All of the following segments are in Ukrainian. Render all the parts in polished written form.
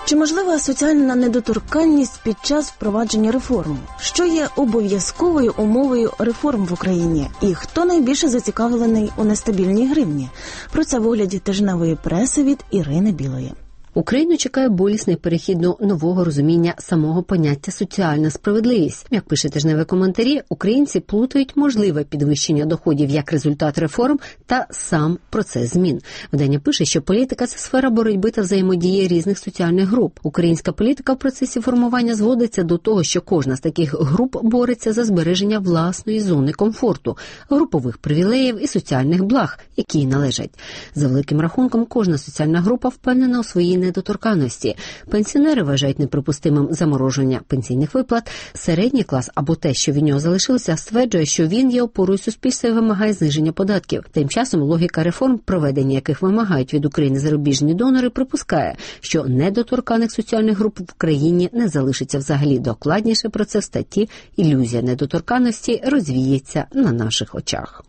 Чи можлива соціальна недоторканність під час впровадження реформ? Що є обов'язковою умовою реформ в Україні? І хто найбільше зацікавлений у нестабільній гривні? Про це в огляді тижневої преси від Ірини Білої. Україну чекає болісний перехід до нового розуміння самого поняття «соціальна справедливість». Як пише тижневі коментарі, українці плутають можливе підвищення доходів як результат реформ та сам процес змін. Видання пише, що політика – це сфера боротьби та взаємодії різних соціальних груп. Українська політика в процесі формування зводиться до того, що кожна з таких груп бореться за збереження власної зони комфорту, групових привілеїв і соціальних благ, які їй належать. За великим рахунком, кожна соціальна група впевнена у своїй недоторканності. Пенсіонери вважають неприпустимим замороження пенсійних виплат. Середній клас або те, що від нього залишилося, стверджує, що він є опорою суспільства і вимагає зниження податків. Тим часом логіка реформ, проведення яких вимагають від України зарубіжні донори, припускає, що недоторканих соціальних груп в країні не залишиться взагалі. Докладніше про це в статті «Ілюзія недоторканності розвіється на наших очах».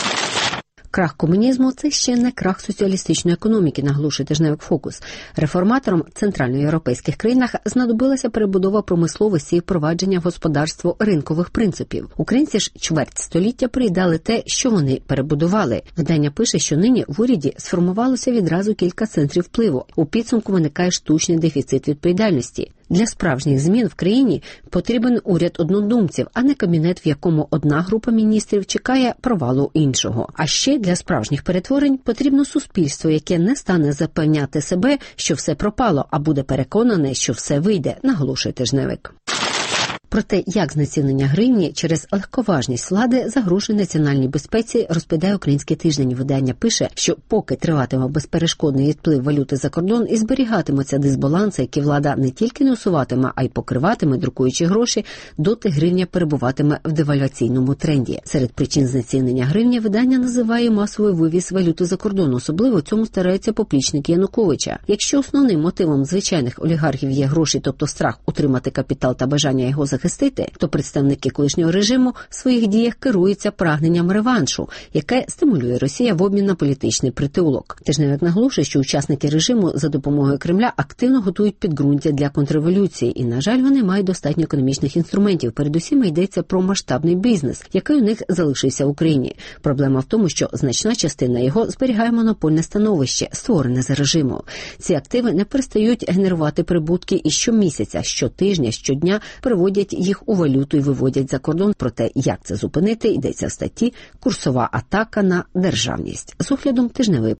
Крах комунізму – це ще не крах соціалістичної економіки, наголошує тижневик «Фокус». Реформаторам в центральноєвропейських країнах знадобилася перебудова промисловості і впровадження в господарство ринкових принципів. Українці ж чверть століття приїдали те, що вони перебудували. Видання пише, що нині в уряді сформувалося відразу кілька центрів впливу. У підсумку виникає штучний дефіцит відповідальності. Для справжніх змін в країні потрібен уряд однодумців, а не кабінет, в якому одна група міністрів чекає провалу іншого. А ще для справжніх перетворень потрібно суспільство, яке не стане запевняти себе, що все пропало, а буде переконане, що все вийде, наголошує тижневик. Про те, як знецінення гривні через легковажність влади загрожує національній безпеці, розповідає «Український тиждень». Видання пише, що поки триватиме безперешкодний відплив валюти за кордон і зберігатимуться дисбаланси, які влада не тільки не усуватиме, а й покриватиме, друкуючи гроші, доти гривня перебуватиме в девальваційному тренді. Серед причин знецінення гривні видання називає масовий вивіз валюти за кордон. Особливо в цьому стараються поплічники Януковича. Якщо основним мотивом звичайних олігархів є гроші, тобто страх утримати капітал та бажання його захистити, то представники колишнього режиму в своїх діях керуються прагненням реваншу, яке стимулює Росія в обмін на політичний притулок. Тижневик наголошує, що учасники режиму за допомогою Кремля активно готують підґрунтя для контрреволюції, і, на жаль, вони мають достатньо економічних інструментів. Передусім йдеться про масштабний бізнес, який у них залишився в Україні. Проблема в тому, що значна частина його зберігає монопольне становище, створене за режиму. Ці активи не перестають генерувати прибутки і щомісяця, щотижня, щодня приводять їх у валюту і виводять за кордон. Про те, як це зупинити, йдеться в статті «Курсова атака на державність» з оглядом тижневої